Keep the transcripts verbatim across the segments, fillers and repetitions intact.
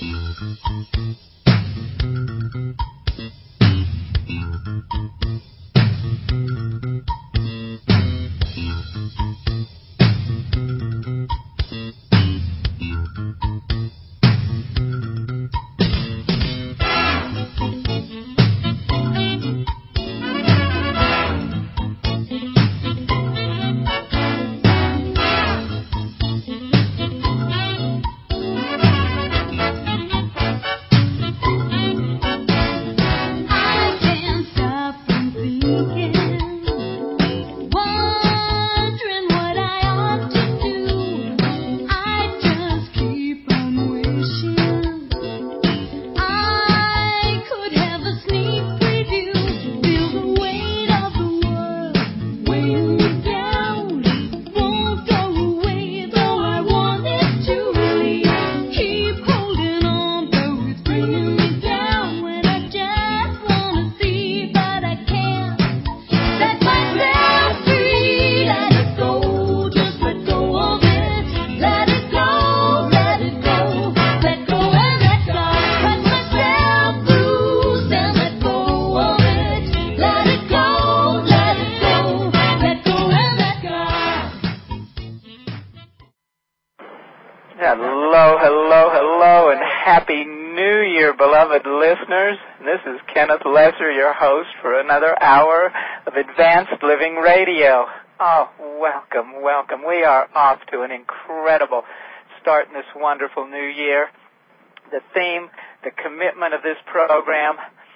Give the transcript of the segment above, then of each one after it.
Hello, hello, hello, and Happy New Year, beloved listeners. This is Kenneth Lesser, your host for another hour of Advanced Living Radio. Oh, welcome, welcome. We are off to an incredible start in this wonderful new year. The theme, the commitment of this program,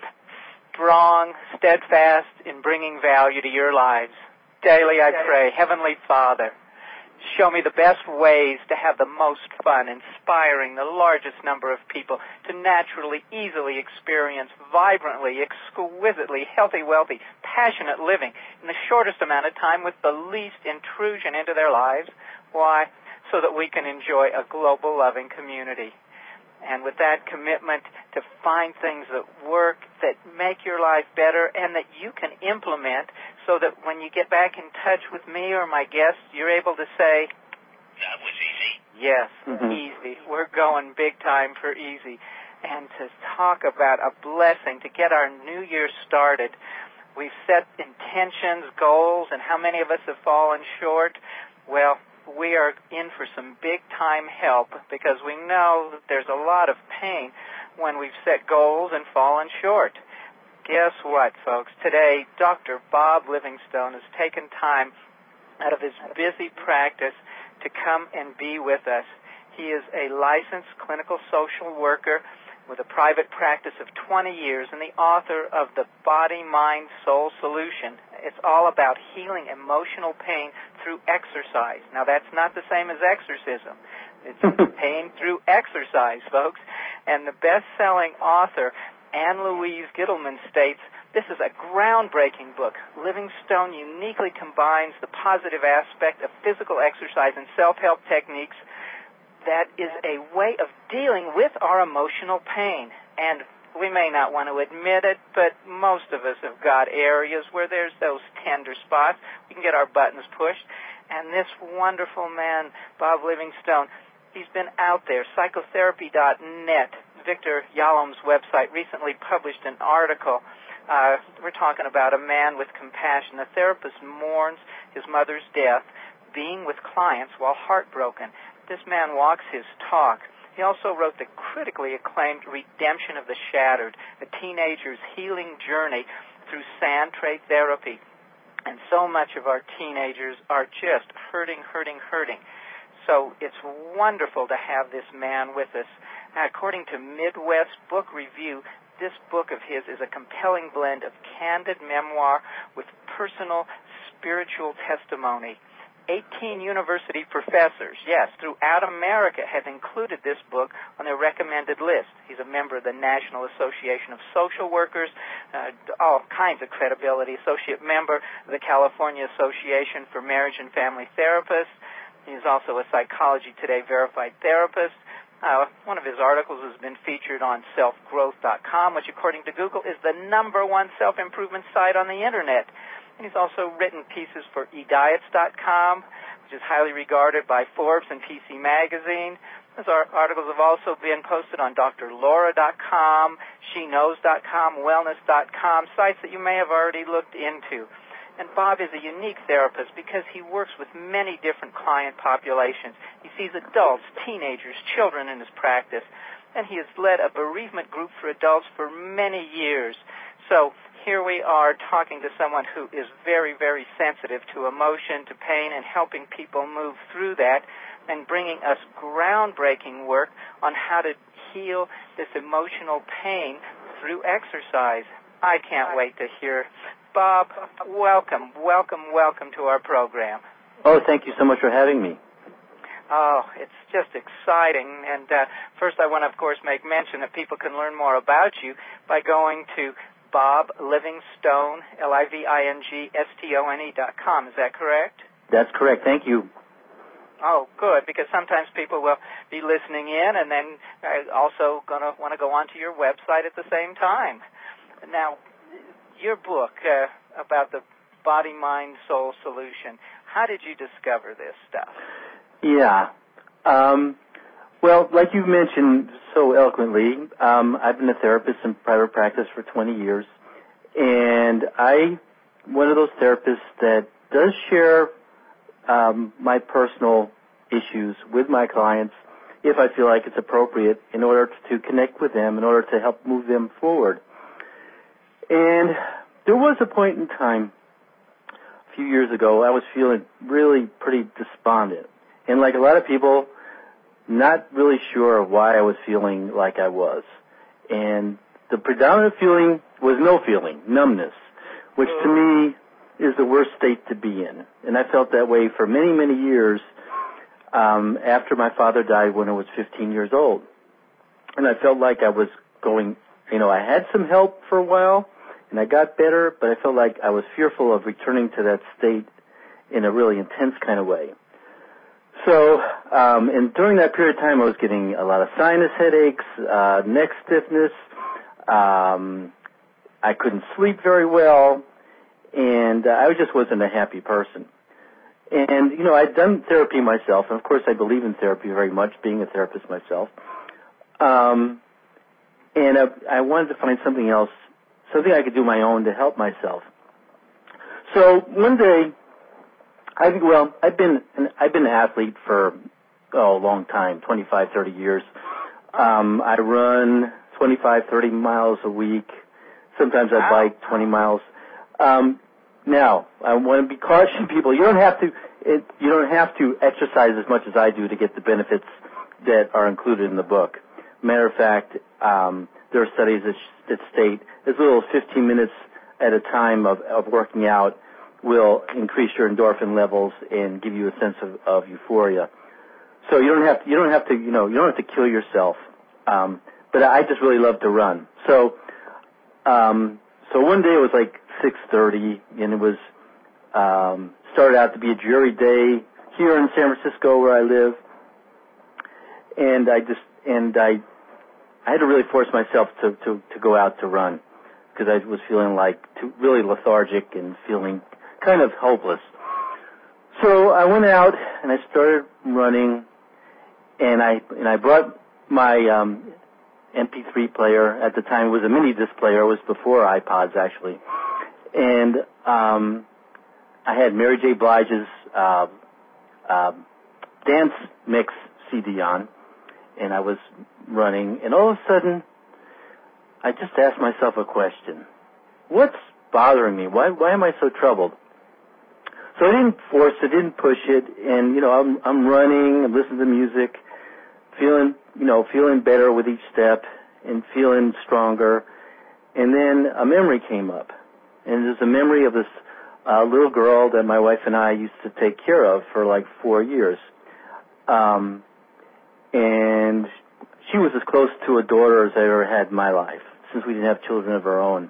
strong, steadfast in bringing value to your lives. Daily I pray, Heavenly Father, show me the best ways to have the most fun, inspiring the largest number of people to naturally, easily experience vibrantly, exquisitely, healthy, wealthy, passionate living in the shortest amount of time with the least intrusion into their lives. Why? So that we can enjoy a global loving community. And with that commitment to find things that work, that make your life better, and that you can implement so that when you get back in touch with me or my guests, you're able to say, that was easy. Yes, mm-hmm. easy. We're going big time for easy. And to talk about a blessing, to get our new year started, we've set intentions, goals, and how many of us have fallen short? Well, we are in for some big-time help because we know that there's a lot of pain when we've set goals and fallen short. Guess what, folks? Today, Doctor Bob Livingstone has taken time out of his busy practice to come and be with us. He is a licensed clinical social worker with a private practice of twenty years and the author of The Body, Mind, Soul Solution. It's all about healing emotional pain through exercise. Now, that's not the same as exorcism. It's pain through exercise, folks. And the best-selling author, Anne Louise Gittleman, states, this is a groundbreaking book. Livingstone uniquely combines the positive aspect of physical exercise and self-help techniques that is a way of dealing with our emotional pain. And we may not want to admit it, but most of us have got areas where there's those tender spots. We can get our buttons pushed. And this wonderful man, Bob Livingstone, he's been out there. Psychotherapy dot net, Victor Yalom's website, recently published an article. Uh, we're talking about a man with compassion. The therapist mourns his mother's death, being with clients while heartbroken. This man walks his talk. He also wrote the critically acclaimed Redemption of the Shattered, a teenager's healing journey through sand tray therapy. And so much of our teenagers are just hurting, hurting, hurting. So it's wonderful to have this man with us. According to Midwest Book Review, this book of his is a compelling blend of candid memoir with personal spiritual testimony. eighteen university professors, yes, throughout America have included this book on their recommended list. He's a member of the National Association of Social Workers, uh, all kinds of credibility, associate member of the California Association for Marriage and Family Therapists. He's also a Psychology Today verified therapist. Uh, one of his articles has been featured on self growth dot com, which, according to Google, is the number one self-improvement site on the Internet. And he's also written pieces for e diets dot com, which is highly regarded by Forbes and P C Magazine. Those articles have also been posted on D R Laura dot com, She Knows dot com, Wellness dot com, sites that you may have already looked into. And Bob is a unique therapist because he works with many different client populations. He sees adults, teenagers, children in his practice, and he has led a bereavement group for adults for many years. So here we are talking to someone who is very, very sensitive to emotion, to pain, and helping people move through that and bringing us groundbreaking work on how to heal this emotional pain through exercise. I can't wait to hear. Bob, welcome, welcome, welcome to our program. Oh, thank you so much for having me. Oh, it's just exciting. And uh, first I want to, of course, make mention that people can learn more about you by going to Bob Livingstone, L I V I N G S T O N E dot com. Is that correct? That's correct. Thank you. Oh, good, because sometimes people will be listening in and then also going to want to go onto your website at the same time. Now, your book uh, about the body, mind, soul solution, how did you discover this stuff? Yeah. Um, well, like you mentioned so eloquently, um, I've been a therapist in private practice for twenty years, and I'm one of those therapists that does share um, my personal issues with my clients if I feel like it's appropriate in order to connect with them, in order to help move them forward. And there was a point in time a few years ago I was feeling really pretty despondent. And like a lot of people, not really sure why I was feeling like I was. And the predominant feeling was no feeling, numbness, which to me is the worst state to be in. And I felt that way for many, many years um, after my father died when I was fifteen years old. And I felt like I was going, you know, I had some help for a while, and I got better, but I felt like I was fearful of returning to that state in a really intense kind of way. So, um, and during that period of time, I was getting a lot of sinus headaches, uh, neck stiffness. Um, I couldn't sleep very well, and uh, I just wasn't a happy person. And, you know, I'd done therapy myself, and of course I believe in therapy very much, being a therapist myself. Um, and I, I wanted to find something else, something I could do my own to help myself. So one day, I think, well, I've been an, I've been an athlete for oh, a long time, twenty-five, thirty years. Um, I run twenty-five, thirty miles a week. Sometimes I bike twenty miles. Um, now, I want to be caution people. You don't have to it, you don't have to exercise as much as I do to get the benefits that are included in the book. Matter of fact, um, there are studies that, that state as little as fifteen minutes at a time of, of working out will increase your endorphin levels and give you a sense of, of euphoria. So you don't have to, you don't have to, you know, you don't have to kill yourself. Um, but I just really love to run. So, um, so one day it was like six thirty, and it was um, started out to be a dreary day here in San Francisco where I live, and I just and I I had to really force myself to to, to go out to run because I was feeling like too, really lethargic and feeling kind of hopeless. So I went out and I started running, and I and I brought my um, M P three player. At the time, it was a mini disc player. It was before iPods, actually. And um, I had Mary J. Blige's uh, uh, dance mix C D on, and I was running. And all of a sudden, I just asked myself a question: what's bothering me? Why why am I so troubled? So I didn't force it, didn't push it, and, you know, I'm, I'm running and listening to music, feeling, you know, feeling better with each step and feeling stronger. And then a memory came up, and there's a memory of this uh, little girl that my wife and I used to take care of for like four years. Um, and she was as close to a daughter as I ever had in my life, since we didn't have children of our own.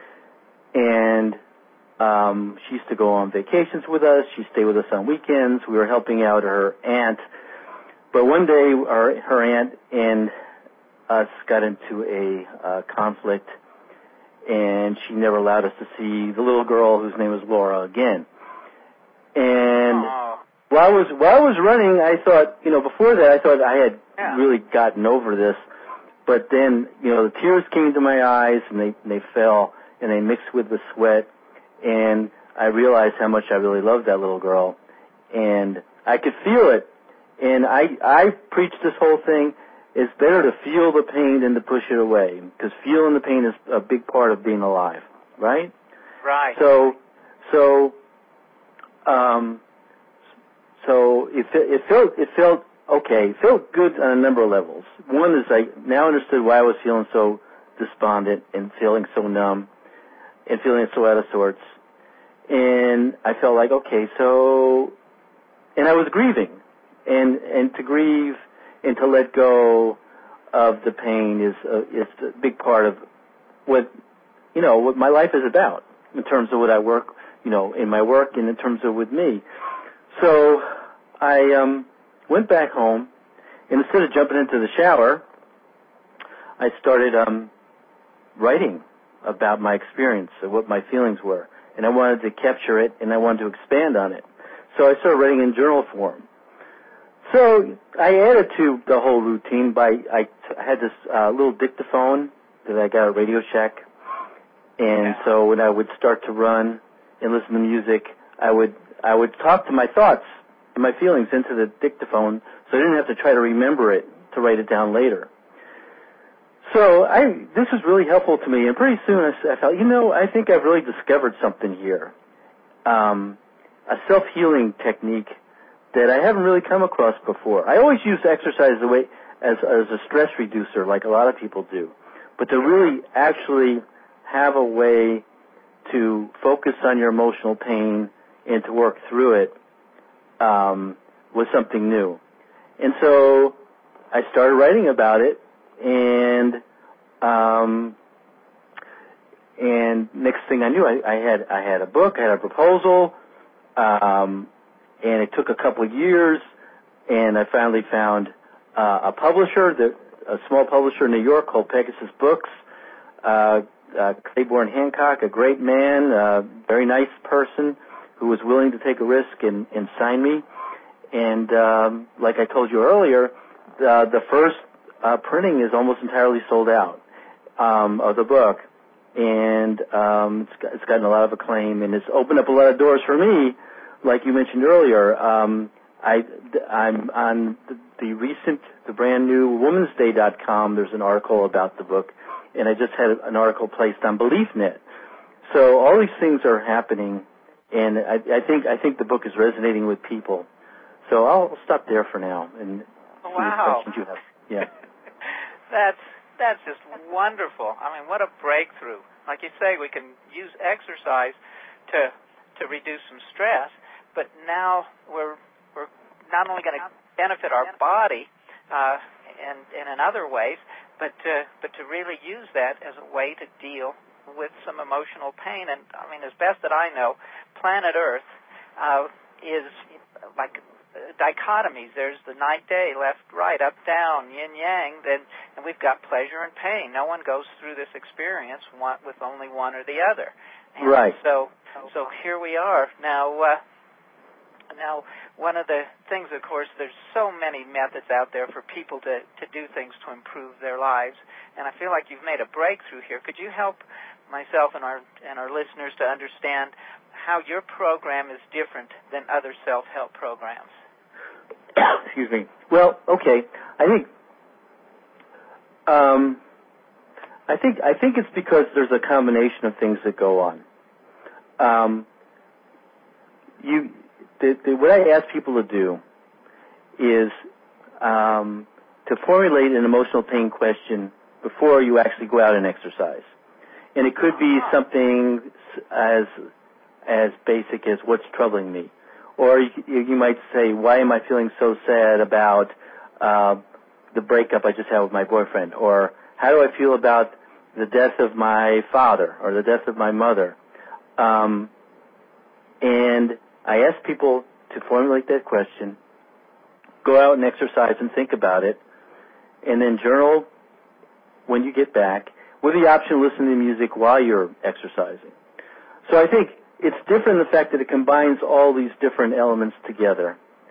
And Um, she used to go on vacations with us. She'd stay with us on weekends. We were helping out her aunt. But one day, our, her aunt and us got into a uh, conflict, and she never allowed us to see the little girl whose name was Laura again. And Aww. while I was while I was running, I thought, you know, before that, I thought I had yeah. really gotten over this. But then, you know, the tears came to my eyes, and they they fell, and they mixed with the sweat, and I realized how much I really loved that little girl, and I could feel it. And I I preach this whole thing. It's better to feel the pain than to push it away, because feeling the pain is a big part of being alive, right? Right. So, so, um, so it it felt it felt okay. It felt good on a number of levels. One is I now understood why I was feeling so despondent and feeling so numb and feeling so out of sorts, and I felt like okay, so, and I was grieving, and and to grieve and to let go of the pain is a, is a big part of what, you know, what my life is about in terms of what I work, you know, in my work and in terms of with me. So I um, went back home, and instead of jumping into the shower, I started um, writing about my experience, of what my feelings were, and I wanted to capture it, and I wanted to expand on it. So I started writing in journal form. So I added to the whole routine by, I t- had this uh, little dictaphone that I got at Radio Shack, and yeah. so when I would start to run and listen to music, I would I would talk to my thoughts and my feelings into the dictaphone, so I didn't have to try to remember it to write it down later. So I this was really helpful to me, and pretty soon I, I felt, you know, I think I've really discovered something here, um, a self-healing technique that I haven't really come across before. I always use exercise as a way, as, as a stress reducer, like a lot of people do. But to really actually have a way to focus on your emotional pain and to work through it um, was something new. And so I started writing about it, and um, and next thing I knew, I, I had I had a book, I had a proposal. Um, And it took a couple of years, and I finally found uh, a publisher, that, a small publisher in New York called Pegasus Books, uh, uh, Claiborne Hancock, a great man, a very nice person who was willing to take a risk and, and sign me. And um, like I told you earlier, the, the first uh, printing is almost entirely sold out um, of the book. And um, it's, got, it's gotten a lot of acclaim, and it's opened up a lot of doors for me. Like you mentioned earlier, um, I, I'm on the, the recent, the brand new Woman's Day dot com. There's an article about the book, and I just had an article placed on BeliefNet. So all these things are happening, and I, I think I think the book is resonating with people. So I'll stop there for now and see wow. what questions you have. Yeah, that's that's just wonderful. I mean, what a breakthrough! Like you say, we can use exercise to to reduce some stress. But now we're we're not only going to benefit our body uh, and, and in other ways, but to, but to really use that as a way to deal with some emotional pain. And I mean, as best that I know, planet Earth uh, is like dichotomies. There's the night, day, left, right, up, down, yin, yang. Then and we've got pleasure and pain. No one goes through this experience one, with only one or the other. And right. So so here we are now. Uh, Now, one of the things, of course, there's so many methods out there for people to, to do things to improve their lives, and I feel like you've made a breakthrough here. Could you help myself and our and our listeners to understand how your program is different than other self-help programs? Excuse me. Well, okay. I think um, I think I think it's because there's a combination of things that go on. Um, you. The, the, what I ask people to do is um, to formulate an emotional pain question before you actually go out and exercise. And it could be something as as basic as what's troubling me. Or you, you might say, why am I feeling so sad about uh, the breakup I just had with my boyfriend? Or how do I feel about the death of my father or the death of my mother? Um, and I ask people to formulate that question, go out and exercise and think about it, and then journal when you get back with the option of listening to music while you're exercising. So I think it's different in the fact that it combines all these different elements together.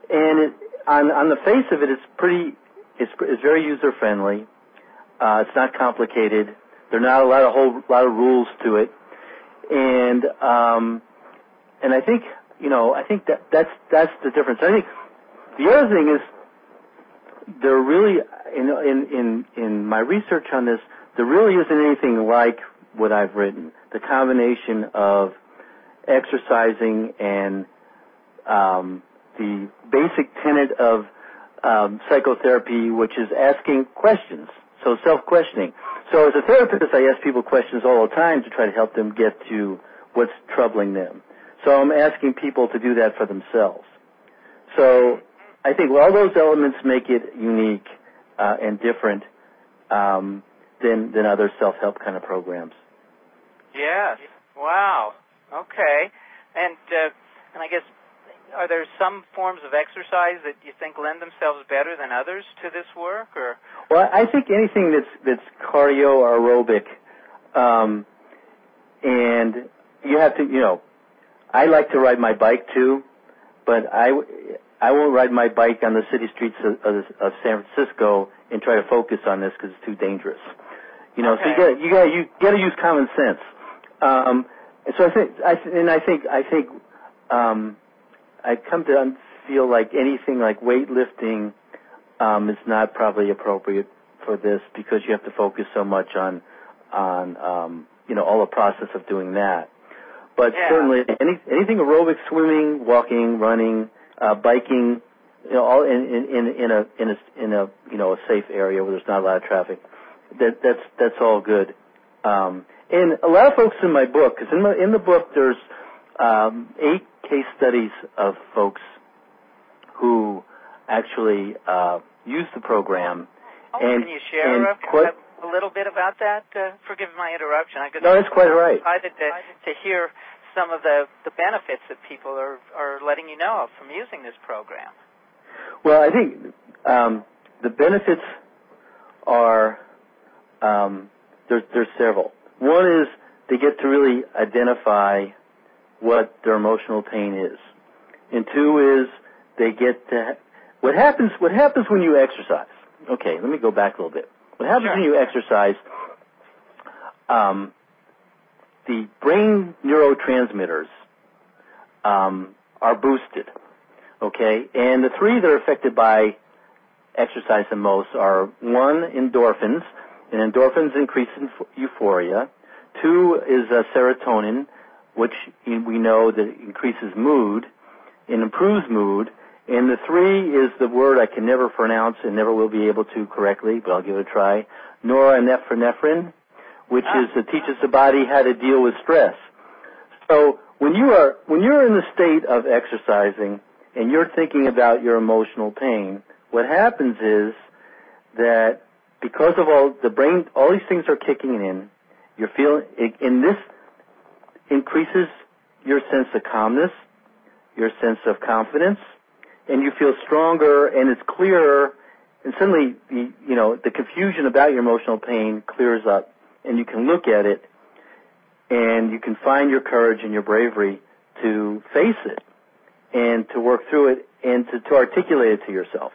and it, on on the face of it, it's pretty, it's it's very user friendly. Uh, it's not complicated. There are not a lot of whole lot of rules to it, and um, and I think you know I think that that's that's the difference. I think the other thing is there really in in in in my research on this, there really isn't anything like what I've written. The combination of exercising and um, the basic tenet of um, psychotherapy, which is asking questions, so self-questioning. So as a therapist, I ask people questions all the time to try to help them get to what's troubling them. So I'm asking people to do that for themselves. So I think all those elements make it unique uh, and different um, than than other self-help kind of programs. Yes. Wow. Okay. And uh, and I guess, are there some forms of exercise that you think lend themselves better than others to this work, or? Well, I think anything that's that's cardio or aerobic, um, and you have to, you know, I like to ride my bike too, but I, I won't ride my bike on the city streets of, of, of San Francisco and try to focus on this because it's too dangerous. You know, okay. so you got you got you got to use common sense. Um, so I think, I th- and I think I think um, I come to feel like anything like weightlifting um, is not probably appropriate for this because you have to focus so much on on um, you know all the process of doing that. But yeah. certainly any, anything aerobic, swimming, walking, running, uh, biking, you know, all in, in, in a in a in a you know a safe area where there's not a lot of traffic. That that's that's all good. Um, and a lot of folks in my book, because in, in the book there's um, eight case studies of folks who actually uh, use the program. Oh, and, can you share and a, quite, a little bit about that? Uh, forgive my interruption. I no, that's quite right. I'm excited to, to hear some of the, the benefits that people are, are letting you know of from using this program. Well, I think um, the benefits are, um, there's, there's several. One is they get to really identify what their emotional pain is. And two is they get to, what happens, what happens when you exercise? Okay, let me go back a little bit. What happens sure. when you exercise, um, the brain neurotransmitters um, are boosted, okay? And the three that are affected by exercise the most are, one, endorphins, and endorphins increase in euphoria. Two is uh, serotonin, which we know that increases mood and improves mood. And the three is the word I can never pronounce and never will be able to correctly, but I'll give it a try, norepinephrine, which ah. is that teaches the body how to deal with stress. So when you are when you're in the state of exercising and you're thinking about your emotional pain, what happens is that because of all the brain, all these things are kicking in. You're feeling, and this increases your sense of calmness, your sense of confidence, and you feel stronger, and it's clearer, and suddenly, the, you know, the confusion about your emotional pain clears up, and you can look at it, and you can find your courage and your bravery to face it, and to work through it, and to, to articulate it to yourself.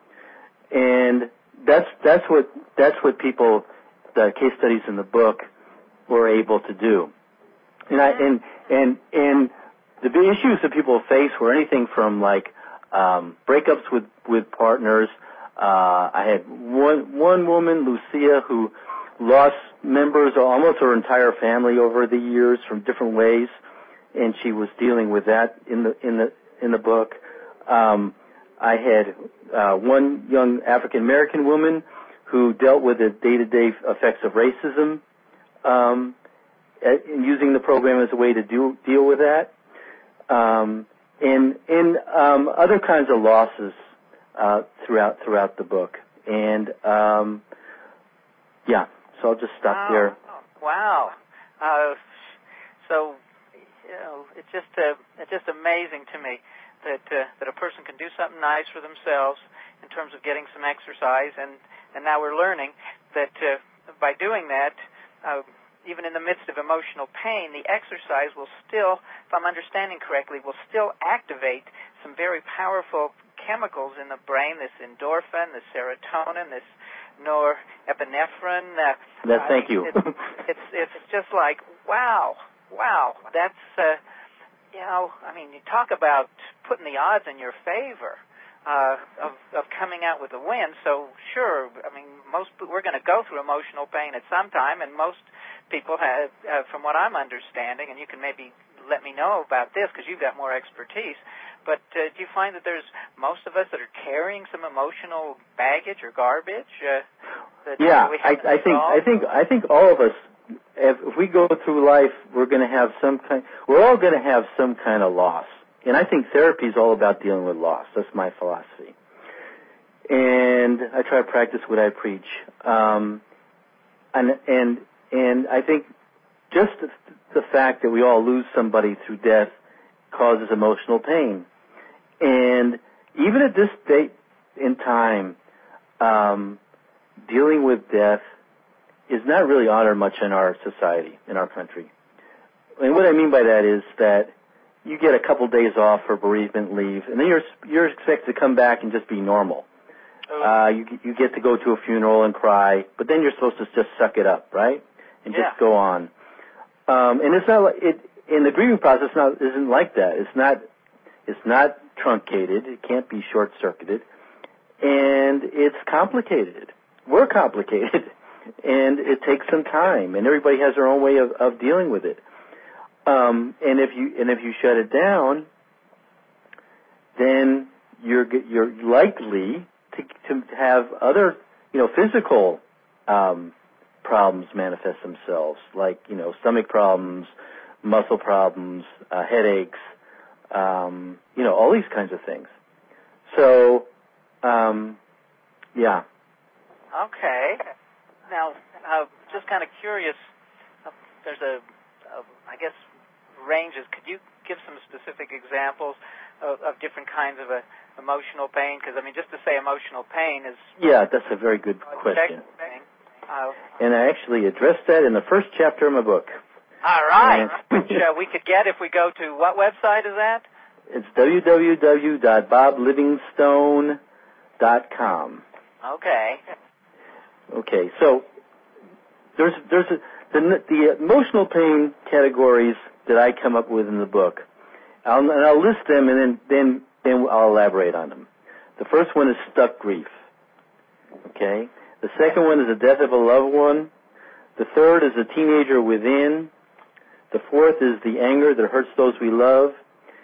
And that's that's what that's what people, the case studies in the book, were able to do. And I and and and the big issues that people face were anything from like um, breakups with with partners. Uh, I had one one woman, Lucia, who lost members of almost her entire family over the years from different ways, and she was dealing with that in the in the in the book. Um, I had uh, one young African American woman who dealt with the day-to-day effects of racism, um, and using the program as a way to do, deal with that, um, and and um, other kinds of losses uh, throughout throughout the book. And um, yeah, so I'll just stop wow. there. Wow. Uh, so you know, it's just uh, it's just amazing to me that uh, that a person can do something nice for themselves in terms of getting some exercise, and, and now we're learning that uh, by doing that, uh, even in the midst of emotional pain, the exercise will still, if I'm understanding correctly, will still activate some very powerful chemicals in the brain, this endorphin, this serotonin, this norepinephrine. Uh, yes, thank I mean, you. It's, it's it's just like, wow, wow, that's, uh, you know, I mean, you talk about putting the odds in your favor. Uh, of, of coming out with a win. So sure, I mean, most we're going to go through emotional pain at some time, and most people have, uh, from what I'm understanding, and you can maybe let me know about this because you've got more expertise. But uh, do you find that there's most of us that are carrying some emotional baggage or garbage? Uh, that yeah, we I, I think I think I think all of us, if, if we go through life, we're going to have some kind. We're all going to have some kind of loss. And I think therapy is all about dealing with loss. That's my philosophy. And I try to practice what I preach. Um, and, and, and I think just the, the fact that we all lose somebody through death causes emotional pain. And even at this date in time, um, dealing with death is not really honored much in our society, in our country. And what I mean by that is that you get a couple days off for bereavement leave, and then you're you're expected to come back and just be normal. Uh, you you get to go to a funeral and cry, but then you're supposed to just suck it up, right? And yeah. just go on. Um, and it's not like it in the grieving process. Not isn't like that. It's not it's not truncated. It can't be short circuited, and it's complicated. We're complicated, and it takes some time, and everybody has their own way of, of dealing with it. Um, and if you and if you shut it down, then you're you're likely to to have other you know physical um, problems manifest themselves, like you know stomach problems, muscle problems, uh, headaches, um, you know all these kinds of things. So, um, yeah. Okay. Now, uh, just kind of curious. Uh, there's a, a I guess. ranges. Could you give some specific examples of, of different kinds of a, emotional pain? Because, I mean, just to say emotional pain is... Yeah, that's a very good question. Uh, and I actually addressed that in the first chapter of my book. All right. Which uh, we could get if we go to... What website is that? It's w w w dot bob livingstone dot com. Okay. Okay, so there's there's a, the, the emotional pain categories that I come up with in the book. I'll, and I'll list them, and then, then then I'll elaborate on them. The first one is stuck grief. Okay. The second one is the death of a loved one. The third is the teenager within. The fourth is the anger that hurts those we love.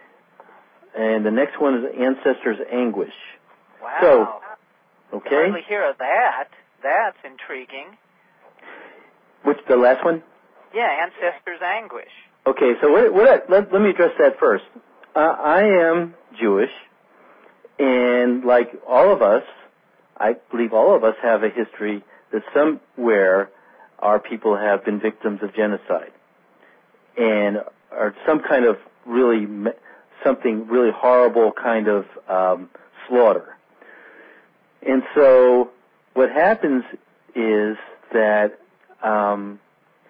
And the next one is ancestors' anguish. Wow. So, okay. I hardly hear of that. That's intriguing. Which, the last one? Yeah, ancestors' anguish. Okay, so what, what I, let, let me address that first. Uh, I am Jewish, and like all of us, I believe all of us have a history that somewhere our people have been victims of genocide, and are some kind of really, something really horrible kind of um, slaughter. And so what happens is that um,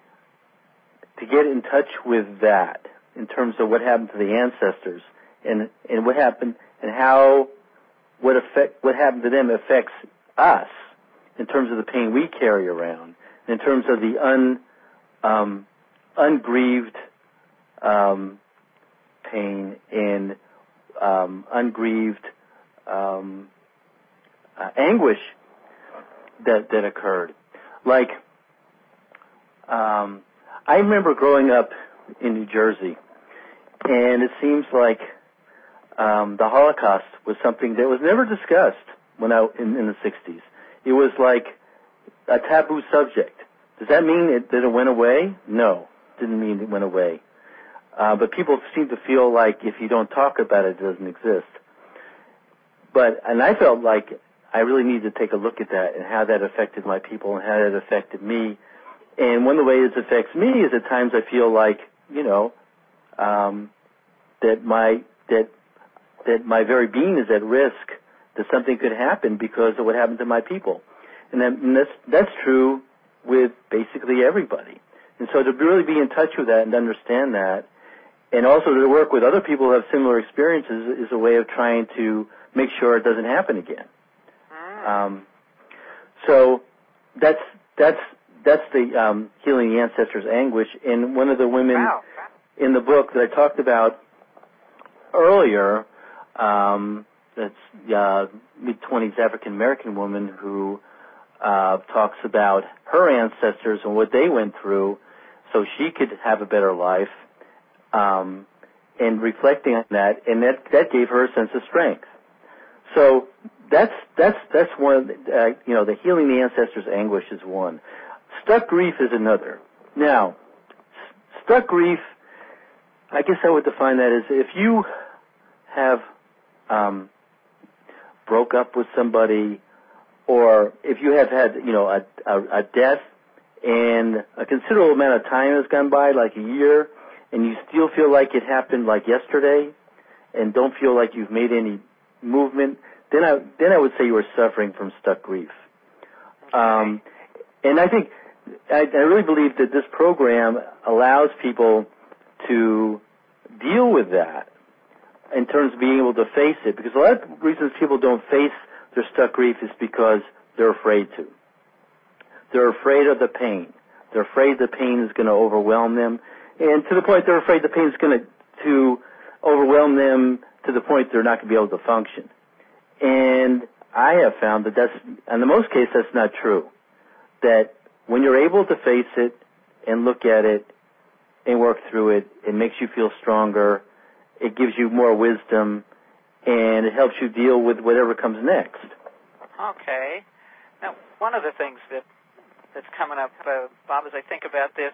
to get in touch with that in terms of what happened to the ancestors and, and what happened and how what affect what happened to them affects us in terms of the pain we carry around, in terms of the un um, ungrieved um, pain and um, ungrieved um, uh, anguish that that occurred. Like um, I remember growing up in New Jersey, and it seems like um, the Holocaust was something that was never discussed when I in, in the sixties. It was like a taboo subject. Does that mean it, that it went away? No, didn't mean it went away. Uh, but people seem to feel like if you don't talk about it, it doesn't exist. But and I felt like I really needed to take a look at that and how that affected my people and how that affected me. And one of the ways it affects me is at times I feel like, you know, um, that my that that my very being is at risk, that something could happen because of what happened to my people. And, that, and that's that's true with basically everybody. And so to really be in touch with that and understand that, and also to work with other people who have similar experiences is a way of trying to make sure it doesn't happen again. Mm. Um, so that's that's that's the um, Healing the Ancestors' Anguish. And one of the women Wow. in the book that I talked about earlier, um, that's uh, mid-twenties African-American woman who uh, talks about her ancestors and what they went through so she could have a better life, um, and reflecting on that, and that, that gave her a sense of strength. So that's that's that's one. Uh, you know, the Healing the Ancestors' Anguish is one. Stuck grief is another. Now, stuck grief, I guess I would define that as if you have um, broke up with somebody, or if you have had, you know, a, a, a death and a considerable amount of time has gone by, like a year, and you still feel like it happened like yesterday, and don't feel like you've made any movement, then I then I would say you are suffering from stuck grief. Um, and I think I, I really believe that this program allows people to deal with that in terms of being able to face it, because a lot of reasons people don't face their stuck grief is because they're afraid to. They're afraid of the pain. They're afraid the pain is going to overwhelm them, and to the point they're afraid the pain is going to to overwhelm them to the point they're not going to be able to function. And I have found that that's, in the most cases, that's not true. That when you're able to face it and look at it and work through it, it makes you feel stronger, it gives you more wisdom, and it helps you deal with whatever comes next. Okay. Now, one of the things that that's coming up, uh, Bob, as I think about this,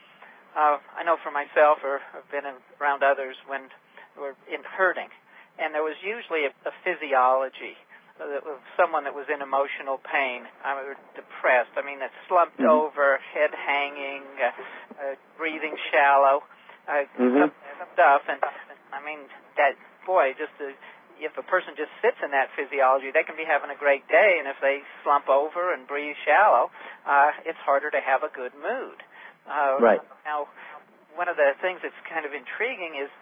uh, I know for myself, or I've been in, around others when we're in hurting, and there was usually a, a physiology of someone that was in emotional pain, I mean, depressed. I mean, that slumped mm-hmm. over, head hanging, uh, uh, breathing shallow, uh, mm-hmm. stuff. And I mean, that boy, just to, if a person just sits in that physiology, they can be having a great day, and if they slump over and breathe shallow, uh, it's harder to have a good mood. Uh, right. Now, one of the things that's kind of intriguing is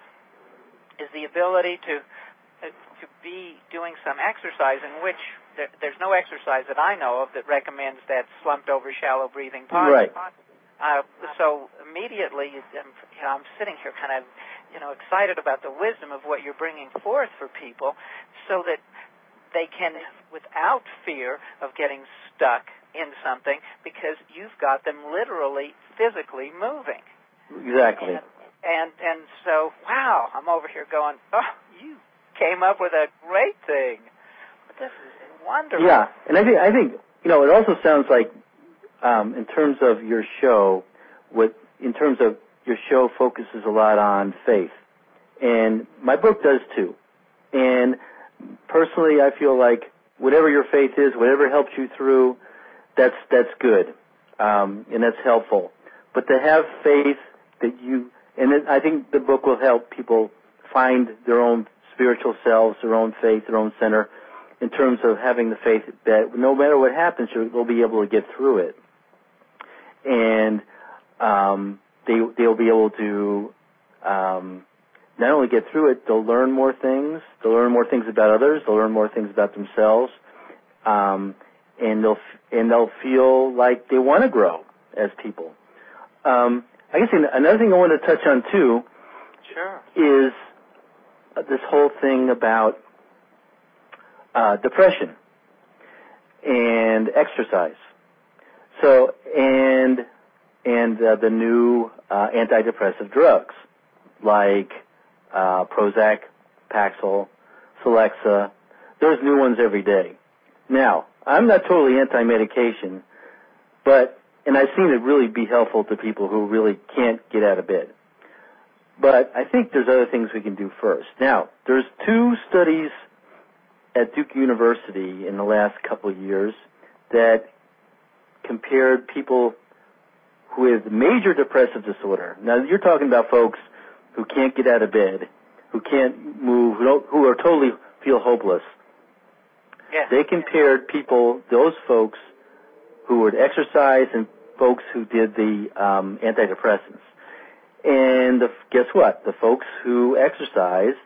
is the ability to uh, to be doing some exercise in which there, there's no exercise that I know of that recommends that slumped over shallow breathing posture. Right. Uh, so immediately, I'm, you know, I'm sitting here kind of, you know, excited about the wisdom of what you're bringing forth for people, so that they can, without fear of getting stuck in something, because you've got them literally, physically moving. Exactly. And, and and so, wow, I'm over here going, oh, you came up with a great thing. This is wonderful. Yeah, and I think I think you know, it also sounds like, um, in terms of your show, with in terms of your show focuses a lot on faith, and my book does too. And personally, I feel like whatever your faith is, whatever helps you through, that's that's good, um, and that's helpful. But to have faith that you, and it, I think the book will help people find their own spiritual selves, their own faith, their own center, in terms of having the faith that no matter what happens, they'll be able to get through it. And um, they, they'll be able to um, not only get through it, they'll learn more things. They'll learn more things about others. They'll learn more things about themselves. Um, and they'll and they'll feel like they want to grow as people. Um, I guess another thing I want to touch on, too, sure. is this whole thing about uh, depression and exercise. So, and and uh, the new uh, antidepressive drugs like uh, Prozac, Paxil, Celexa. There's new ones every day. Now, I'm not totally anti-medication, but and I've seen it really be helpful to people who really can't get out of bed. But I think there's other things we can do first. Now, there's two studies at Duke University in the last couple of years that compared people with major depressive disorder. Now, you're talking about folks who can't get out of bed, who can't move, who, don't, who are totally feel hopeless. Yes. They compared people, those folks who would exercise and folks who did the um, antidepressants. And the, guess what? The folks who exercised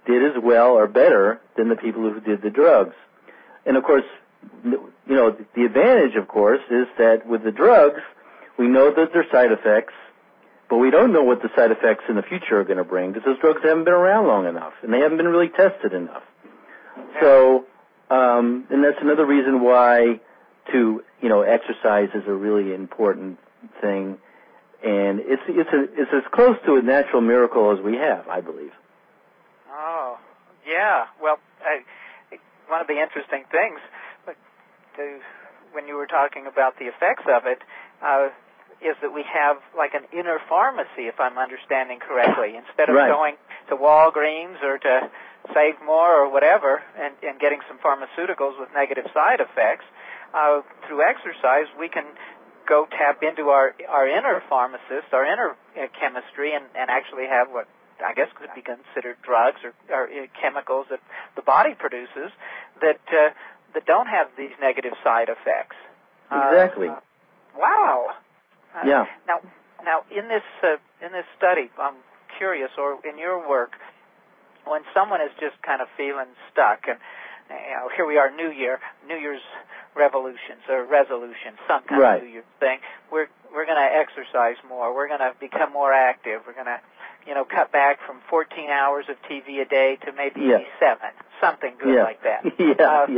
did as well or better than the people who did the drugs. And, of course, you know, the advantage, of course, is that with the drugs, we know that there are side effects, but we don't know what the side effects in the future are going to bring because those drugs haven't been around long enough, and they haven't been really tested enough. So, um, and that's another reason why to, you know, exercise is a really important thing. And it's it's a, it's as close to a natural miracle as we have, I believe. Oh, yeah. Well, I, one of the interesting things, but to, when you were talking about the effects of it, uh, is that we have like an inner pharmacy, if I'm understanding correctly. Instead of right. going to Walgreens or to Save More or whatever and, and getting some pharmaceuticals with negative side effects, uh, through exercise we can go tap into our our inner pharmacist, our inner uh, chemistry, and, and actually have what I guess could be considered drugs or, or uh, chemicals that the body produces that uh, that don't have these negative side effects. Exactly. Uh, wow. Uh, yeah. Now, now in this uh, in this study, I'm curious, or in your work, when someone is just kind of feeling stuck, and you know, here we are, New Year, New Year's revolutions or resolutions, some kind right. of New Year's thing. We're we're going to exercise more. We're going to become more active. We're going to, you know, cut back from fourteen hours of T V a day to maybe yeah. seven, something good yeah. like that. yeah,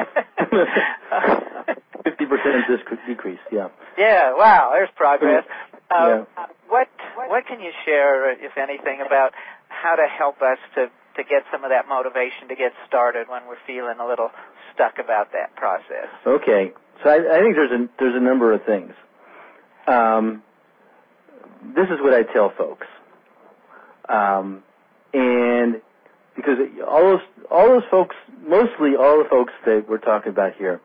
yeah. Fifty percent decrease. Yeah. Yeah. Wow. There's progress. Yeah. Uh, what what can you share, if anything, about how to help us to to get some of that motivation to get started when we're feeling a little stuck about that process? Okay, so I, I think there's a there's a number of things. Um, this is what I tell folks, um, and because all those all those folks, mostly all the folks that we're talking about here,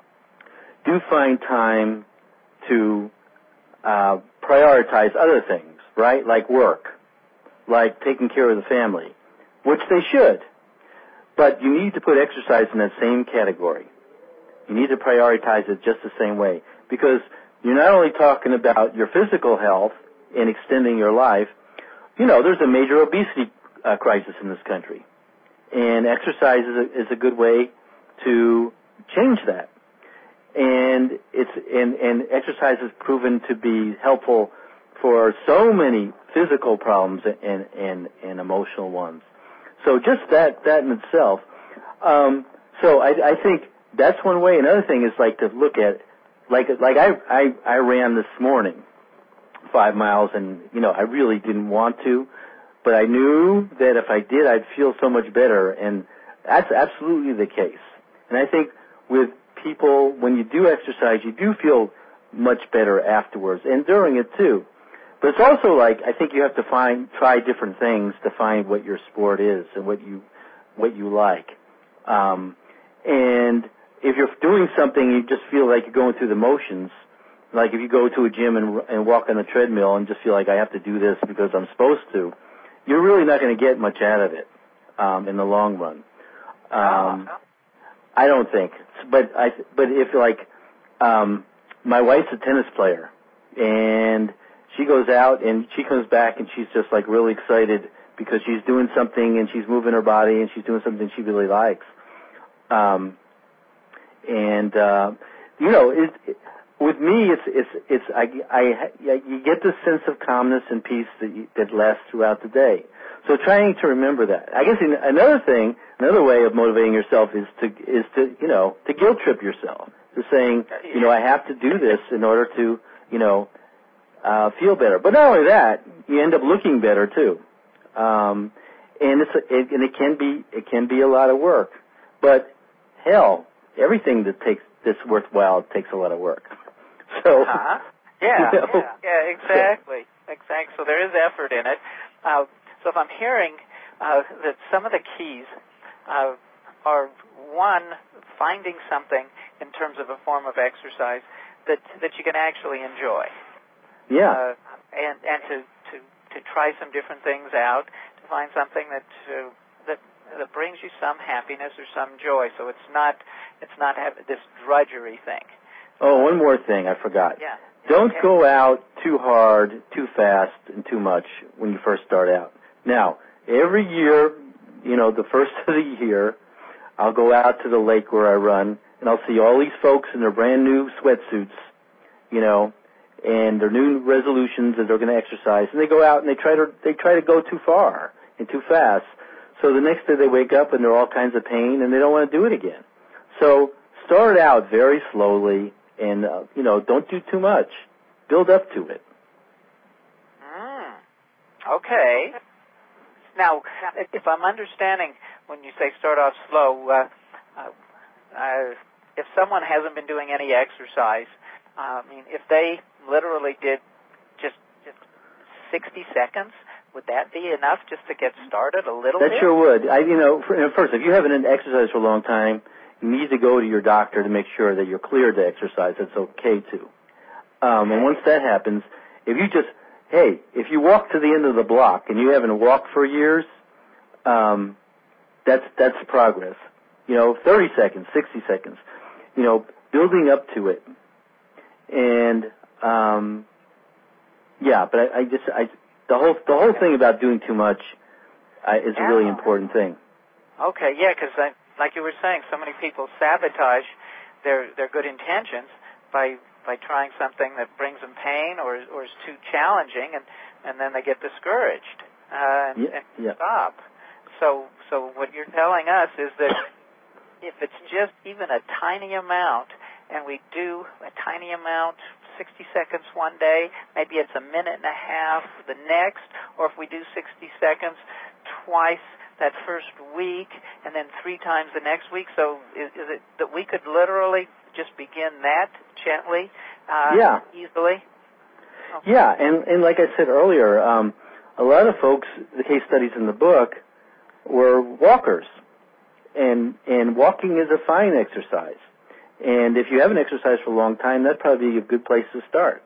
do find time to uh, prioritize other things, right? Like work, like taking care of the family, which they should. But you need to put exercise in that same category. You need to prioritize it just the same way. Because you're not only talking about your physical health and extending your life, you know, there's a major obesity uh, crisis in this country. And exercise is a, is a good way to change that. And it's and, and exercise has proven to be helpful for so many physical problems and, and, and emotional ones. So just that, that in itself. Um, so I, I think that's one way. Another thing is like to look at, like, like I, I, I ran this morning five miles and, you know, I really didn't want to, but I knew that if I did, I'd feel so much better. And that's absolutely the case. And I think with people, when you do exercise, you do feel much better afterwards and during it too. But it's also like, I think you have to find, try different things to find what your sport is and what you, what you like. Um, and if you're doing something, you just feel like you're going through the motions. Like if you go to a gym and, and walk on the treadmill and just feel like I have to do this because I'm supposed to, you're really not going to get much out of it, um, in the long run. Um, I don't think. But I, but if like, um, my wife's a tennis player and she goes out and she comes back and she's just like really excited because she's doing something and she's moving her body and she's doing something she really likes. Um, and, uh, you know, it, it, with me, it's, it's, it's, I, I, I, you get this sense of calmness and peace that, you, that lasts throughout the day. So trying to remember that. I guess another thing, another way of motivating yourself is to, is to, you know, to guilt trip yourself. To saying, you know, I have to do this in order to, you know, Uh, feel better. But not only that, you end up looking better too. Um, and it's a, it, and it can be it can be a lot of work. But hell, everything that takes that's worthwhile takes a lot of work. So uh-huh. yeah, you know, yeah, yeah, exactly, so. exactly. So there is effort in it. Uh, so if I'm hearing uh, that some of the keys uh, are one, finding something in terms of a form of exercise that that you can actually enjoy. Yeah, uh, and and to, to to try some different things out, to find something that uh, that that brings you some happiness or some joy. So it's not it's not have this drudgery thing. Oh, one more thing I forgot. Yeah. Don't okay. go out too hard, too fast, and too much when you first start out. Now, every year, you know, the first of the year, I'll go out to the lake where I run, and I'll see all these folks in their brand new sweatsuits, you know, and their new resolutions that they're going to exercise, and they go out and they try to they try to go too far and too fast. So the next day they wake up and they're all kinds of pain, and they don't want to do it again. So start out very slowly, and uh, you know, don't do too much. Build up to it. Mm. Okay. Now, if I'm understanding when you say start off slow, uh, uh, uh, if someone hasn't been doing any exercise, uh, I mean, if they literally did just just sixty seconds, would that be enough just to get started a little that bit? That sure would. I, you know, for, first, if you haven't exercised for a long time, you need to go to your doctor to make sure that you're cleared to exercise. It's okay to. Um, and once that happens, if you just, hey, if you walk to the end of the block and you haven't walked for years, um, that's that's progress. You know, thirty seconds, sixty seconds. You know, building up to it. And um, yeah, but I, I just I the whole the whole thing about doing too much uh, is a really important thing. Okay, yeah, because like you were saying, so many people sabotage their their good intentions by by trying something that brings them pain or or is too challenging, and and then they get discouraged uh, and, yeah, and yeah. stop. So so what you're telling us is that if it's just even a tiny amount, and we do a tiny amount, sixty seconds one day, maybe it's a minute and a half the next, or if we do sixty seconds twice that first week and then three times the next week. So is, is it that we could literally just begin that gently, uh, yeah. easily? Okay. Yeah, and, and like I said earlier, um, a lot of folks, the case studies in the book, were walkers. And, and walking is a fine exercise. And if you haven't exercised for a long time, that'd probably be a good place to start.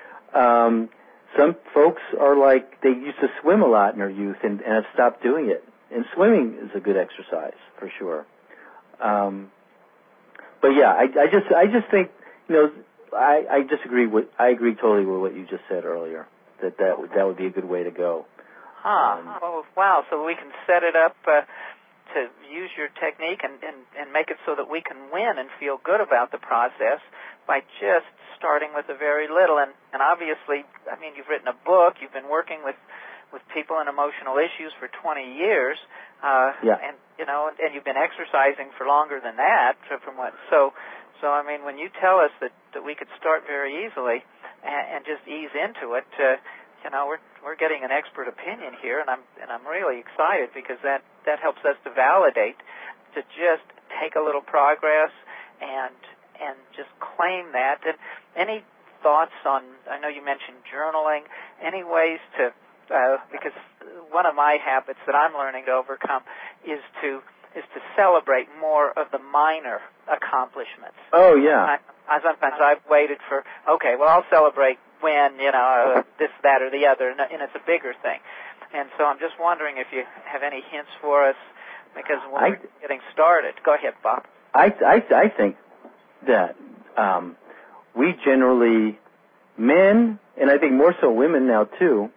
Um, some folks are like, they used to swim a lot in their youth and, and have stopped doing it. And swimming is a good exercise, for sure. Um, but yeah, I, I just, I just think, you know, I, I disagree with, I agree totally with what you just said earlier, that that would, that would be a good way to go. Huh. Um, oh, wow. So we can set it up, uh, to use your technique and, and, and make it so that we can win and feel good about the process by just starting with a very little. And, and obviously, I mean, you've written a book, you've been working with, with people and emotional issues for twenty years, uh, yeah. and, you know, and, and you've been exercising for longer than that, from what, so, so I mean, when you tell us that, that we could start very easily and, and just ease into it, uh, you know, we're we're getting an expert opinion here, and I'm and I'm really excited because that, that helps us to validate, to just take a little progress and and just claim that. And any thoughts on? I know you mentioned journaling. Any ways to? Uh, because one of my habits that I'm learning to overcome is to is to celebrate more of the minor accomplishments. Oh yeah. I, I sometimes I've waited for okay, well I'll celebrate when, you know, uh, this, that, or the other, and, and it's a bigger thing. And so I'm just wondering if you have any hints for us, because when I, we're getting started. Go ahead, Bob. I, I, I think that um, we generally, men, and I think more so women now too,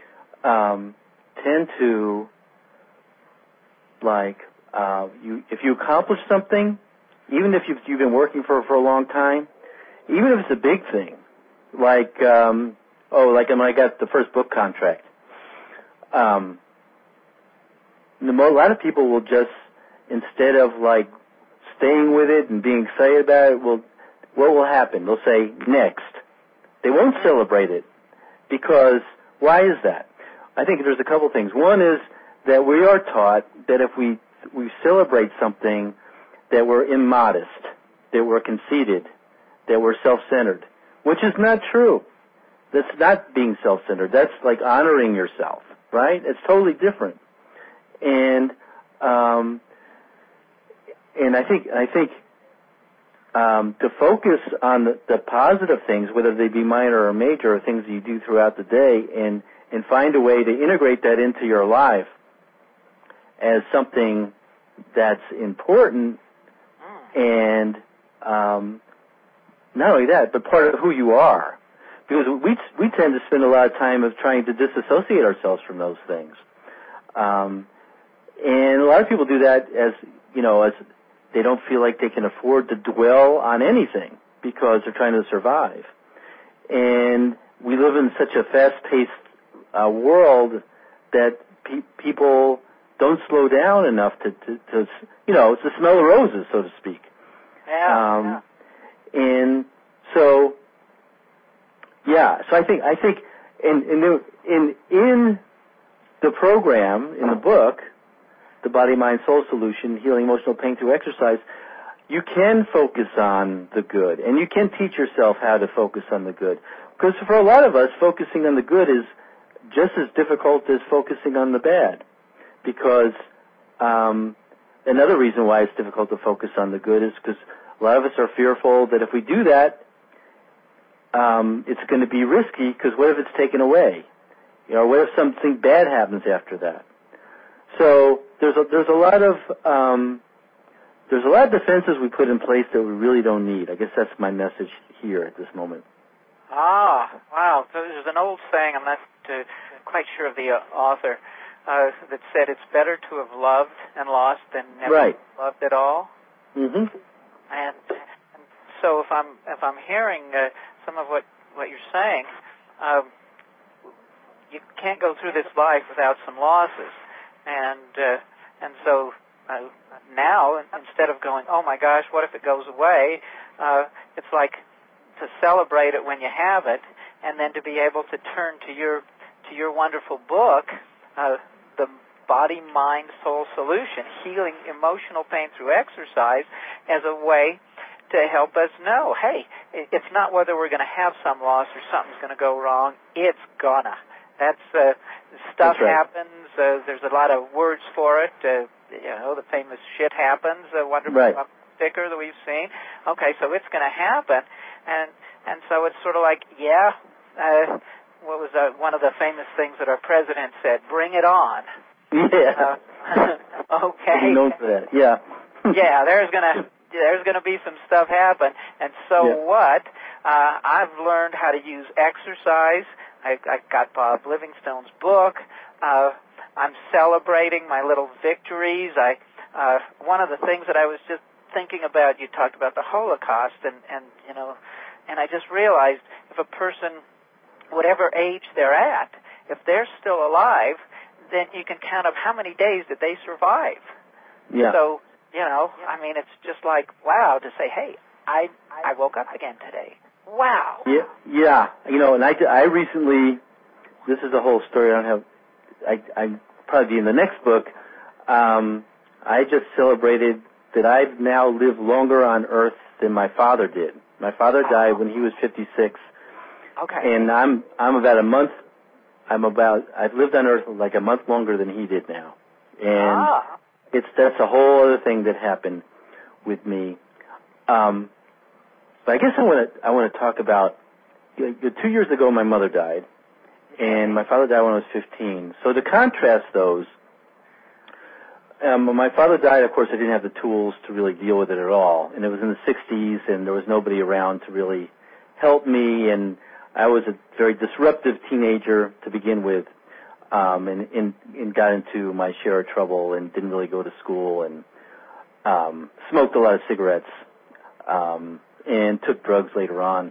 um, tend to, like, uh, you if you accomplish something, even if you've, you've been working for for a long time, even if it's a big thing, like, um, oh, like when I got the first book contract. Um, the, a lot of people will just, instead of like staying with it and being excited about it, will, what will happen? They'll say, next. They won't celebrate it. Because, why is that? I think there's a couple things. One is that we are taught that if we, we celebrate something, that we're immodest, that we're conceited, that we're self-centered. Which is not true. That's not being self-centered. That's like honoring yourself, right? It's totally different. And um, and I think I think um, to focus on the, the positive things, whether they be minor or major, or things that you do throughout the day, and and find a way to integrate that into your life as something that's important, and um, not only that, but part of who you are. Because we we tend to spend a lot of time of trying to disassociate ourselves from those things. Um, And a lot of people do that as, you know, as they don't feel like they can afford to dwell on anything because they're trying to survive. And we live in such a fast-paced uh, world that pe- people don't slow down enough to, to, to, you know, to smell the roses, so to speak. Yeah, um, yeah. And so, yeah, so I think, I think in, in, in, in the program, in the book, The Body, Mind, Soul Solution, Healing Emotional Pain Through Exercise, you can focus on the good, and you can teach yourself how to focus on the good. Because for a lot of us, focusing on the good is just as difficult as focusing on the bad. Because um, another reason why it's difficult to focus on the good is because a lot of us are fearful that if we do that, um, it's going to be risky, because what if it's taken away? You know, what if something bad happens after that? So there's a, there's a lot of um, there's a lot of defenses we put in place that we really don't need. I guess that's my message here at this moment. Ah, wow. So there's an old saying, I'm not uh, quite sure of the uh, author, uh, that said it's better to have loved and lost than never Right. loved at all. Mm-hmm. And, and so if I'm if I'm hearing uh, some of what, what you're saying, um, you can't go through this life without some losses. And uh, and so uh, now, instead of going, oh my gosh, what if it goes away, uh, it's like to celebrate it when you have it, and then to be able to turn to your to your wonderful book, uh, The Body, Mind, Soul Solution, Healing Emotional Pain Through Exercise, as a way to help us know, hey, it's not whether we're going to have some loss or something's going to go wrong. It's gonna. That's uh, stuff That's right. happens. Uh, there's a lot of words for it. Uh, you know, the famous shit happens. A wonderful Right. sticker that we've seen. Okay, so it's going to happen, and and so it's sort of like, yeah. Uh, what was uh, one of the famous things that our president said? Bring it on. Yeah. Uh, okay. I'm known for that. Yeah. Yeah, there's gonna there's gonna be some stuff happen, and so Yeah. what? Uh, I've learned how to use exercise. I, I got Bob Livingstone's book. Uh, I'm celebrating my little victories. I uh, one of the things that I was just thinking about. You talked about the Holocaust, and and you know, and I just realized if a person, whatever age they're at, if they're still alive, then you can count up how many days did they survive. Yeah. So, you know, I mean, it's just like, wow, to say, hey, I I woke up again today. Wow. Yeah, yeah. You know, and I, I recently, this is a whole story I don't have, I, I probably be in the next book. Um, I just celebrated that I've now lived longer on Earth than my father did. My father died when he was fifty-six. Okay. And I'm, I'm about a month, I'm about, I've lived on Earth like a month longer than he did now. And ah. it's, that's a whole other thing that happened with me. Um, But I guess I want to I want to talk about, you know, two years ago my mother died, and my father died when I was fifteen. So to contrast those, um, when my father died, of course, I didn't have the tools to really deal with it at all, and it was in the sixties, and there was nobody around to really help me, and I was a very disruptive teenager to begin with, um, and, and, and got into my share of trouble and didn't really go to school and um, smoked a lot of cigarettes. Um, and took drugs later on.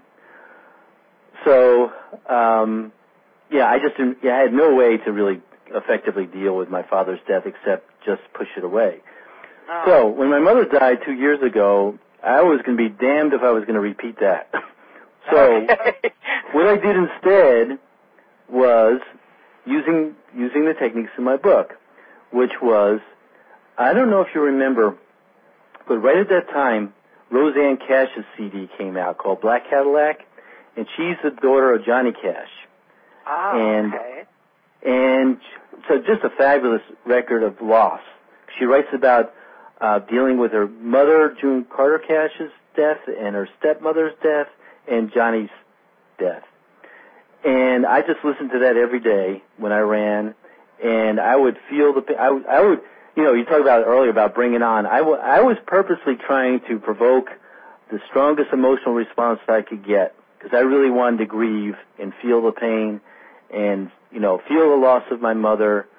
So, um, yeah, I just didn't, yeah, I had no way to really effectively deal with my father's death except just push it away. Oh. So, when my mother died two years ago, I was going to be damned if I was going to repeat that. So, okay. what I did instead was using using the techniques in my book, which was, I don't know if you remember, but right at that time, Roseanne Cash's C D came out called Black Cadillac, and she's the daughter of Johnny Cash. Oh, and, okay. And so just a fabulous record of loss. She writes about uh, dealing with her mother, June Carter Cash's death, and her stepmother's death, and Johnny's death. And I just listened to that every day when I ran, and I would feel the pain. I, I would... You know, you talked about it earlier about bring it on. I, w- I was purposely trying to provoke the strongest emotional response that I could get because I really wanted to grieve and feel the pain and, you know, feel the loss of my mother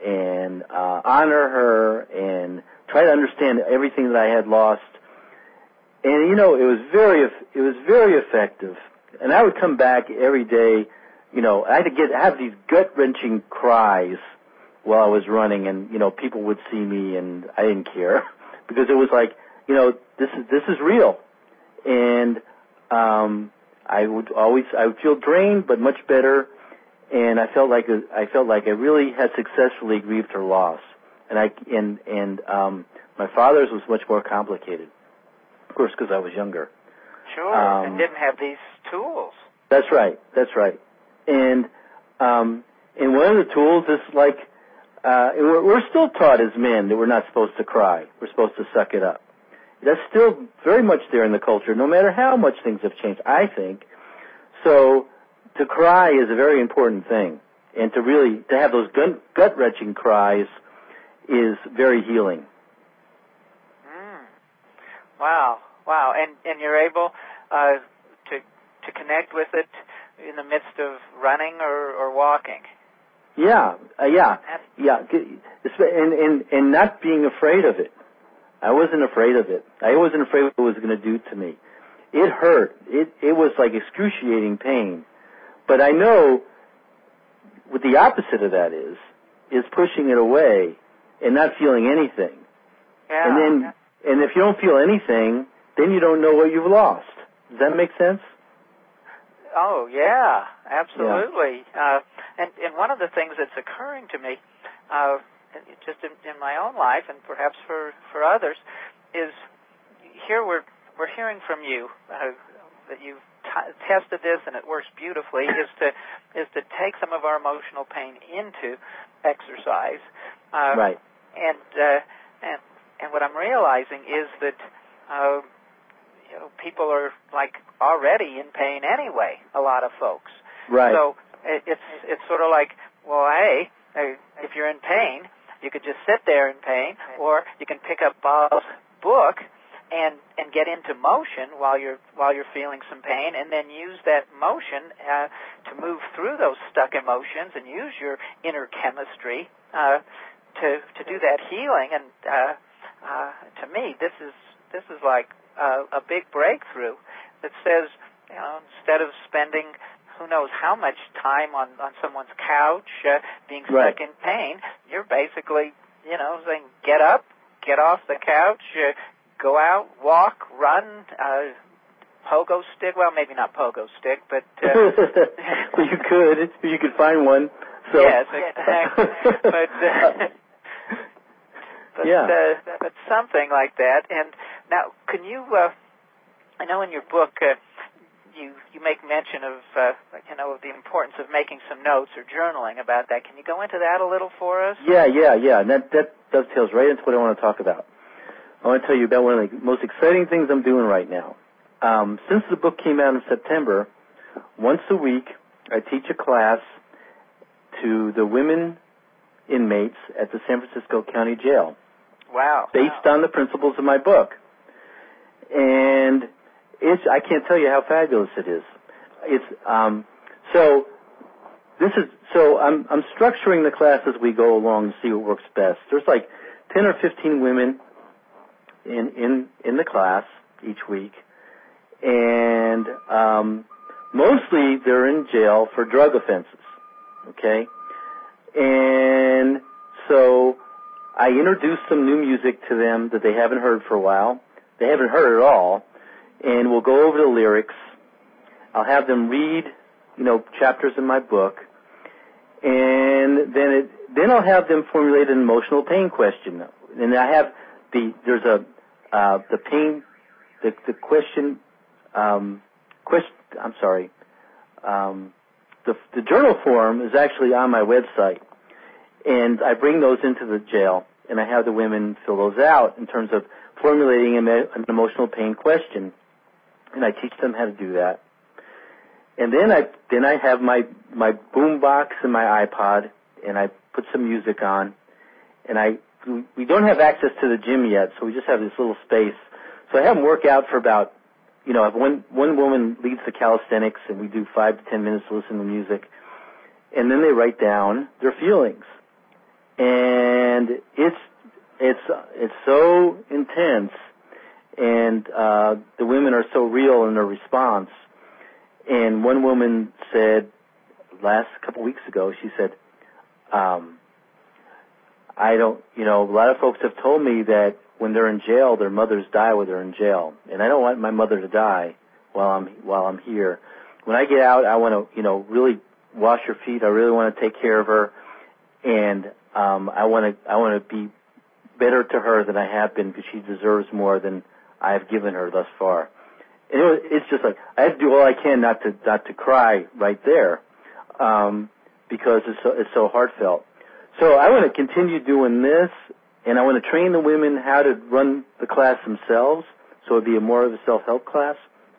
and uh, honor her and try to understand everything that I had lost. And, you know, it was very, it was very effective. And I would come back every day, you know, I had to get, have these gut-wrenching cries while I was running, and, you know, people would see me and I didn't care because it was like, you know, this is, this is real. And, um, I would always, I would feel drained, but much better. And I felt like, a, I felt like I really had successfully grieved her loss. And I, and, and, um, my father's was much more complicated. Of course, because I was younger. Sure, um, and didn't have these tools. That's right, that's right. And, um, and one of the tools is like, uh, and we're, we're still taught as men that we're not supposed to cry. We're supposed to suck it up. That's still very much there in the culture, no matter how much things have changed, I think. So to cry is a very important thing. And to really, to have those gut-wrenching cries is very healing. Mm. Wow, wow. And, and you're able uh, to, to connect with it in the midst of running or, or walking. Yeah, uh, yeah, yeah. And, and, and not being afraid of it. I wasn't afraid of it. I wasn't afraid of what it was going to do to me. It hurt. It it was like excruciating pain. But I know what the opposite of that is, is pushing it away and not feeling anything. Yeah. And then, and if you don't feel anything, then you don't know what you've lost. Does that make sense? Oh, yeah, absolutely. Yeah. Uh, and, and one of the things that's occurring to me, uh, just in, in my own life and perhaps for, for others, is here we're we're hearing from you uh, that you've t- tested this and it works beautifully. is to is to take some of our emotional pain into exercise. Uh, right. And uh, and and what I'm realizing is that uh, you know people are like already in pain anyway. A lot of folks. Right. So it, it's it's sort of like, well, hey, if you're in pain, you could just sit there in pain, or you can pick up Bob's book and and get into motion while you're while you're feeling some pain, and then use that motion uh, to move through those stuck emotions and use your inner chemistry uh, to to do that healing. And uh, uh, to me, this is this is like a, a big breakthrough that says, you know, instead of spending who knows how much time on, on someone's couch, uh, being stuck right. in pain, you're basically, you know, saying, get up, get off the couch, uh, go out, walk, run, uh, pogo stick, well, maybe not pogo stick, but... Uh, well, you could, if you could find one. So. Yes, exactly. but, uh, but, yeah. uh, but something like that. And now, can you, uh, I know in your book, uh, You, you make mention of, uh, you know, of the importance of making some notes or journaling about that. Can you go into that a little for us? Yeah, yeah, yeah. And that, that dovetails right into what I want to talk about. I want to tell you about one of the most exciting things I'm doing right now. Um, since the book came out in September, once a week I teach a class to the women inmates at the San Francisco County Jail. Wow. Based wow. on the principles of my book. And It's, I can't tell you how fabulous it is. It's um, so. This is so. I'm I'm structuring the class as we go along to see what works best. There's like ten or fifteen women in in in the class each week, and um, mostly they're in jail for drug offenses. Okay, and so I introduce some new music to them that they haven't heard for a while. They haven't heard at all. And we'll go over the lyrics. I'll have them read, you know, chapters in my book, and then it, then I'll have them formulate an emotional pain question. And I have the there's a uh, the pain the the question um, question. I'm sorry. Um, the the journal form is actually on my website, and I bring those into the jail, and I have the women fill those out in terms of formulating an emotional pain question. And I teach them how to do that. And then I then I have my, my boom box and my iPod, and I put some music on. And I we don't have access to the gym yet, so we just have this little space. So I have them work out for about, you know, one one woman leads the calisthenics, and we do five to ten minutes to listen to music. And then they write down their feelings. and it's it's it's so intense, and uh, the women are so real in their response. And one woman said, last couple weeks ago, she said, um, I don't, you know, a lot of folks have told me that when they're in jail, their mothers die while they're in jail, and I don't want my mother to die while I'm while I'm here. When I get out, I want to, you know, really wash her feet. I really want to take care of her, and um, I want to I want to be better to her than I have been, because she deserves more than I have given her thus far. And it was, it's just like I have to do all I can not to not to cry right there, um, because it's so, it's so heartfelt. So I want to continue doing this, and I want to train the women how to run the class themselves, so it'd be a more of a self-help class.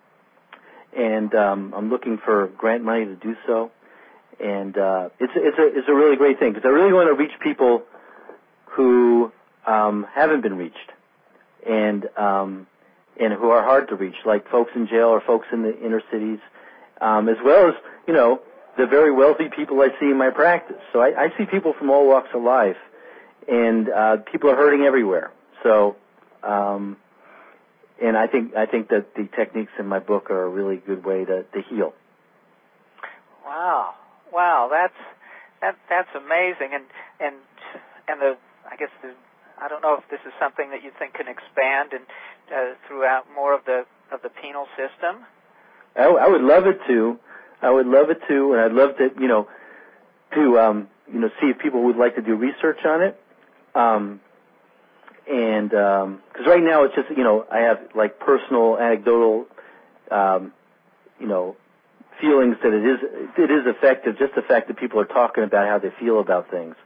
And um, I'm looking for grant money to do so. And uh, it's it's a it's a really great thing, because I really want to reach people who um, haven't been reached, and um, and who are hard to reach, like folks in jail or folks in the inner cities, um, as well as, you know, the very wealthy people I see in my practice. So I, I see people from all walks of life, and uh, people are hurting everywhere. So, um, and I think I think that the techniques in my book are a really good way to, to heal. Wow, wow, that's that that's amazing, and and and the I guess the I don't know if this is something that you think can expand and uh, throughout more of the of the penal system. I, I would love it to. I would love it to, and I'd love to, you know, to um, you know, see if people would like to do research on it. Um, and because um, right now it's just, you know, I have like personal, anecdotal, um, you know, feelings that it is it is effective. Just the fact that people are talking about how they feel about things.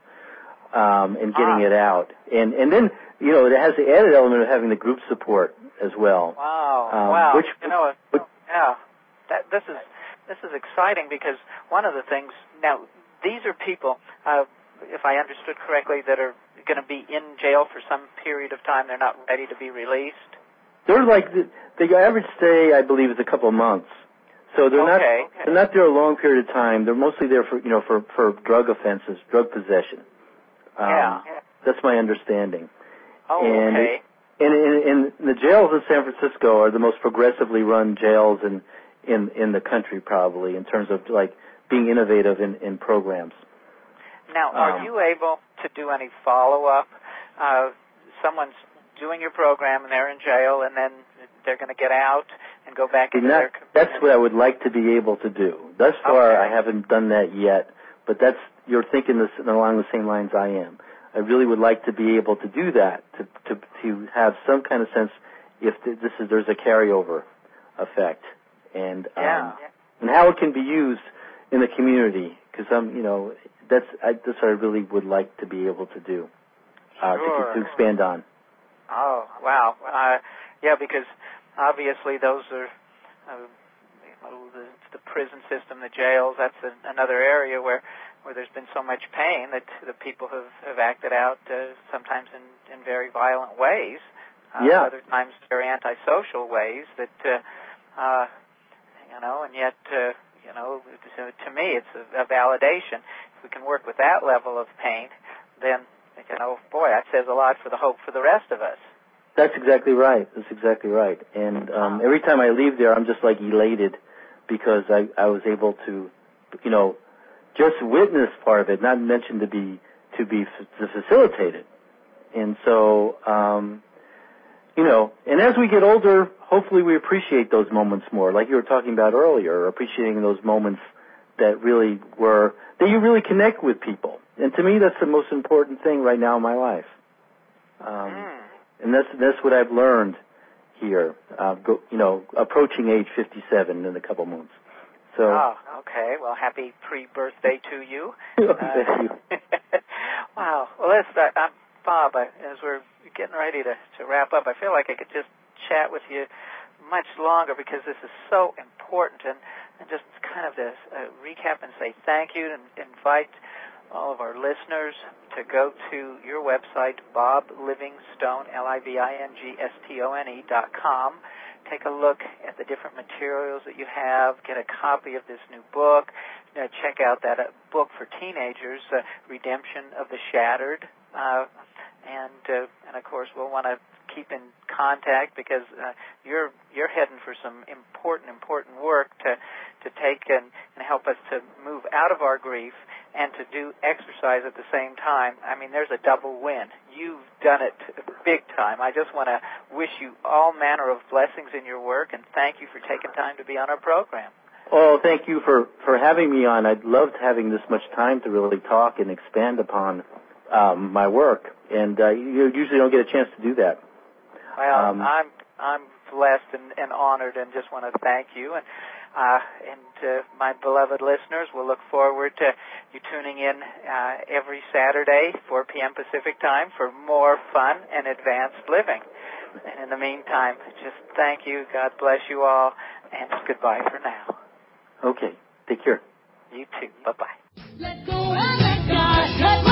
Um, and getting ah. it out, and and then, you know, it has the added element of having the group support as well. Wow, um, wow! Which, you know, which, yeah, that, this is this is exciting, because one of the things now, these are people, uh, if I understood correctly, that are going to be in jail for some period of time. They're not ready to be released. They're like the, the average stay, I believe, is a couple of months. So they're okay, not okay. they're not there a long period of time. They're mostly there for, you know, for for drug offenses, drug possession. Um, yeah. That's my understanding. Oh, and okay. It, and, and, and the jails in San Francisco are the most progressively run jails in, in, in the country, probably, in terms of, like, being innovative in, in programs. Now, are um, you able to do any follow-up? Uh, someone's doing your program, and they're in jail, and then they're going to get out and go back into that, their community? That's what I would like to be able to do. Thus far, okay. I haven't done that yet, but that's, you're thinking this along the same lines I am. I really would like to be able to do that, to to, to have some kind of sense if this is there's a carryover effect, and um, yeah. and how it can be used in the community. Because I'm, you know, that's I, that's what I really would like to be able to do, uh, sure. to, to expand on. Oh wow, uh, yeah, because obviously those are uh, you know, the, the prison system, the jails. That's a, another area where. where there's been so much pain that the people have, have acted out uh, sometimes in, in very violent ways, uh, yeah. other times very antisocial ways that, uh, uh, you know, and yet, uh, you know, to, to me it's a, a validation. If we can work with that level of pain, then, you know, boy, that says a lot for the hope for the rest of us. That's exactly right. That's exactly right. And um, every time I leave there, I'm just like elated because I, I was able to, you know, just witness part of it, not mentioned to be to be to facilitate it. And so, um, you know, and as we get older, hopefully we appreciate those moments more, like you were talking about earlier, appreciating those moments that really were, that you really connect with people. And to me, that's the most important thing right now in my life. Um, mm. And that's that's what I've learned here, uh, go, you know, approaching age fifty-seven in a couple months. So, oh, okay. Well, happy pre-birthday to you. uh, Thank you. Wow. Well, let's start. I'm Bob. I, as we're getting ready to, to wrap up, I feel like I could just chat with you much longer because this is so important. And, and just kind of to uh, recap and say thank you and invite all of our listeners to go to your website, bob livingstone, L I V I N G S T O N E dot com. Take a look at the different materials that you have. Get a copy of this new book. uh, check out that uh, book for teenagers, uh, Redemption of the Shattered. Uh, and, uh, and, of course, we'll want to keep in contact because uh, you're you're heading for some important, important work to, to take and, and help us to move out of our grief and to do exercise at the same time. I mean, there's a double win. You've done it big time. I just want to wish you all manner of blessings in your work, and thank you for taking time to be on our program. Oh, thank you for, for having me on. I'd loved having this much time to really talk and expand upon um, my work, and uh, you usually don't get a chance to do that. Well, um, I'm I'm blessed and, and honored, and just want to thank you. And uh, and uh, my beloved listeners, we'll look forward to you tuning in uh, every Saturday, four p.m. Pacific time, for more fun and advanced living. And in the meantime, just thank you. God bless you all, and goodbye for now. Okay. Take care. You too. Bye-bye. Let go and let God. Let